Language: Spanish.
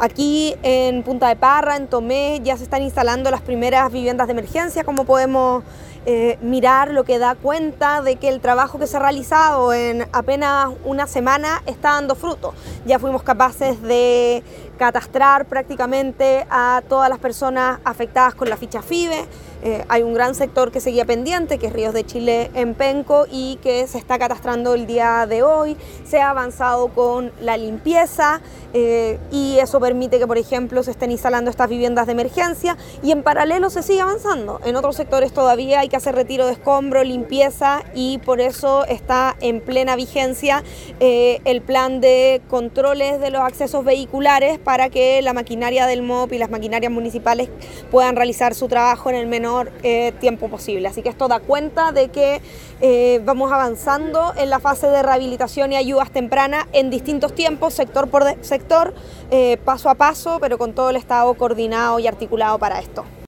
Aquí en Punta de Parra, en Tomé, ya se están instalando las primeras viviendas de emergencia, como podemos mirar, lo que da cuenta de que el trabajo que se ha realizado en apenas una semana está dando fruto. Ya fuimos capaces de catastrar prácticamente a todas las personas afectadas con la ficha FIBE. Hay un gran sector que seguía pendiente, que es Ríos de Chile en Penco, y que se está catastrando el día de hoy. Se ha avanzado con la limpieza y eso permite que, por ejemplo, se estén instalando estas viviendas de emergencia, y en paralelo se sigue avanzando. En otros sectores todavía hay que hacer retiro de escombro, limpieza, y por eso está en plena vigencia el plan de controles de los accesos vehiculares para que la maquinaria del MOP y las maquinarias municipales puedan realizar su trabajo en el menor tiempo posible. Así que esto da cuenta de que vamos avanzando en la fase de rehabilitación y ayudas tempranas en distintos tiempos, sector por sector, paso a paso, pero con todo el Estado coordinado y articulado para esto.